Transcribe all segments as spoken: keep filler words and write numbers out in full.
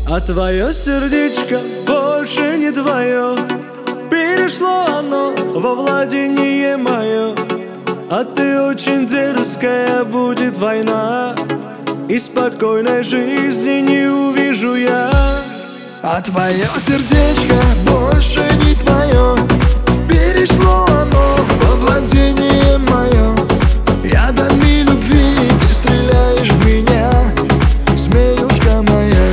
А твое сердечко больше не твое, перешло оно во владение мое. А ты очень дерзкая, будет война, и спокойной жизни не увижу я. А твое сердечко больше не твое, перешло оно во владение мое. Ядами любви ты стреляешь в меня, змеюшка моя.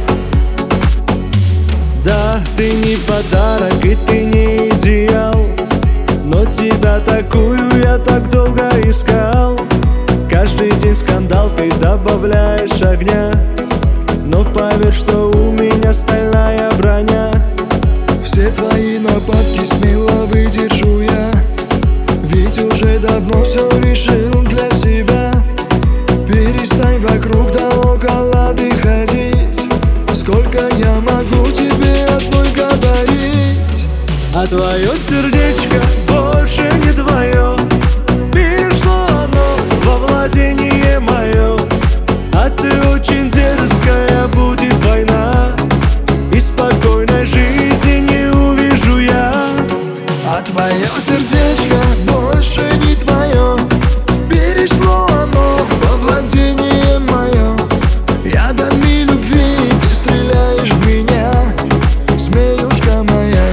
Да, ты не подарок и ты не идеал, но тебя такую я так долго искал. Каждый день скандал, ты добавляешь огня, но поверь, что у меня стальная броня. Все твои нападки смело выдержу я, ведь уже давно все решил для себя. Перестань вокруг да около ты ходить, сколько я могу тебе одной говорить. А твое сердечко больше не твое, перешло оно во владение мое. А ты очень дерзкая, будет война, и спокойной жизни не увижу я. А твое сердечко больше не твое, перешло оно во владение мое. Ядами любви ты стреляешь в меня, змеюшка моя.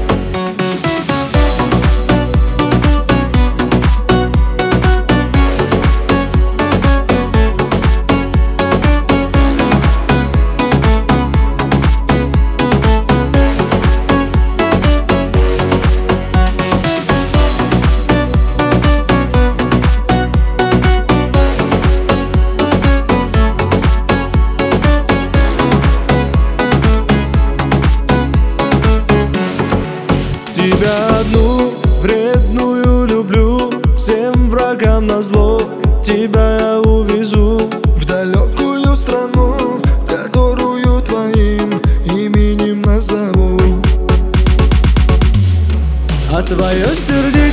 Тебя одну вредную люблю, всем врагам назло тебя я увезу В далекую страну, которую твоим именем назову. А твое сердечко